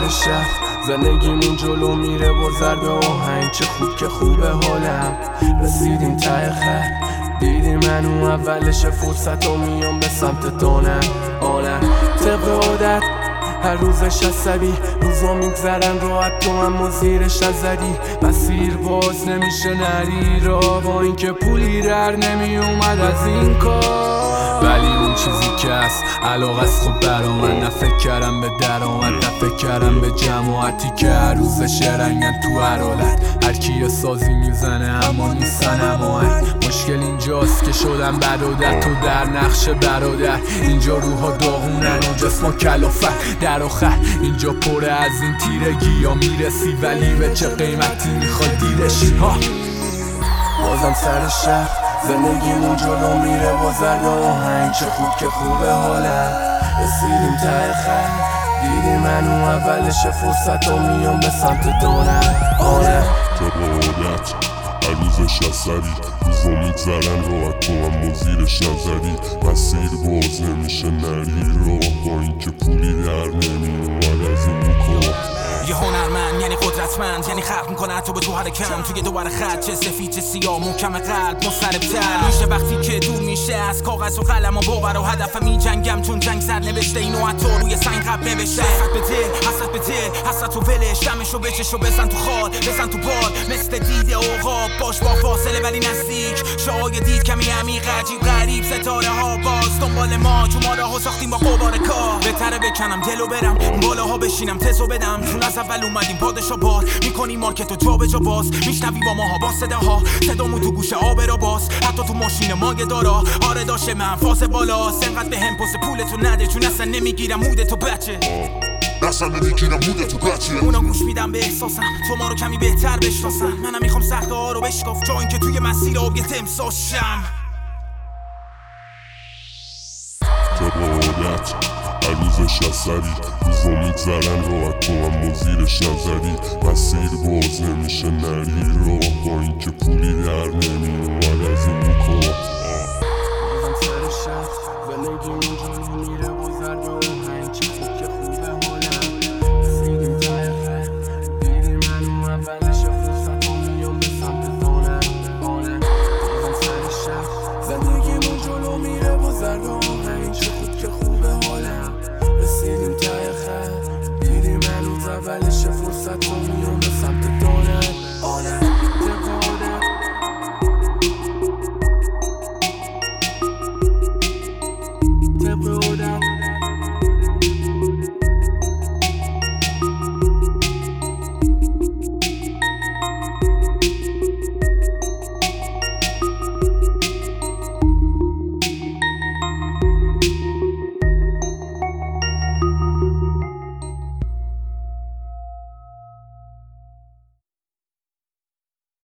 شهر زندگیمون جلو میره با ضرب آهنگ. چه خوب که خوبه حالم، رسیدیم ته خط. دیدی من اون اولش فرصت و میام به سمت دانم آنم. طبق عادت هر روزش عصبی، روزا میگذرن راحت تو اما زیرش نزدی. مسیر باز نمیشه نری را، با اینکه پولی در نمی اومد از این کار. ولی اون چیزی که هست علاقه است خب برا من. نه فکر کردم به درآمد، نه فکر کردم به جماعتی که هر روزش رنگن تو هر حالت. هر کی یه سازی میزنه اما نیستن هماهنگ. مشکل اینجاست که شدم برادر، تو در نقش برادر. اینجا روحا داغونن و جسما کلافت. در آخر اینجا پره از این تیرگی، یا میرسی ولی به چه قیمتی میخوای دیرشی ها. بازم سر شهر زندگیمون جلو میره با ضرب آهنگ. چه خوب که خوبه حالم، رسیدیم ته خط. دیدی من اون اولش فرصت و میام به سمت دانم آنم. طبق عادت هر روزش عصبی، روزا میگذرن راحت تو اما زیرش نزدی. مسیر باز نمیشه نری راه، با اینکه پولی در نمیومد از این کار. یه هنرمند یعنی قدرتمند، یعنی خلق میکنه حتی به تو حرکم. توی دوباره خط چه سفید چه سیاه، محکم قلب مضطرب‌تر میشه وقتی که دور میشه از کاغذ و قلم و باور و هدف. میجنگم چون جنگ سر نوشته اینو حتی روی سنگ قبل نوشته. حسرت به دل، حسرت به دل، حسرت و ولش، دمشو بچش و بزن تو خال، بزن تو بال. مثل دیده عقاب باش با فاصله ولی نزدیک. شعای دید کمی عمیق عجیب غریب، ستاره ها باز دنبال ما. جو ما راهو ساختیم با قبار کار. بهتره بکنم دلو برم اون بالاها بشینم تزو بدم، چون از اول اومدیم پادشا بار. میکنیم مارکتو جا به جا باز، میشنوی با ماها با صداها. صدامو تو گوش آب را باز، حتی تو ماشین ماگه دارا. آره داشه من فاز بالاست، انقدر به هم پس پولتو نده، چون اصلا نمیگیرم مودتو بچه. اصلا نمیگیرم مودتو بچه. اونا گوش میدم به احساسم، تو ما رو کمی بهتر بشناسن. منم میخوام سخته ها رو بشکاف، جا اینکه توی مسیر آب یه تمساش شم. طبق عادت هر روزش عصبی، روزا میگذرن راحت تو اما زیرش نزدی. مسیر باز نمیشه نری راه، با اینکه پولی در نمیومد از این کار. بازم سر شهر زندگیمون جلو میره با ضرب آهنگ. چه خوب که خوبه حالم، رسیدیم ته خط. دیدی من اون اولش فرصت و میام به سمت دانم آنم. بازم سر شهر زندگیمون جلو میره با ضرب آهنگ. چه خوب که خوبه حالم، رسیدیم ته خط. دیدی من اون اولش فرصت و میام به سمت دانم آنم. طبق عادت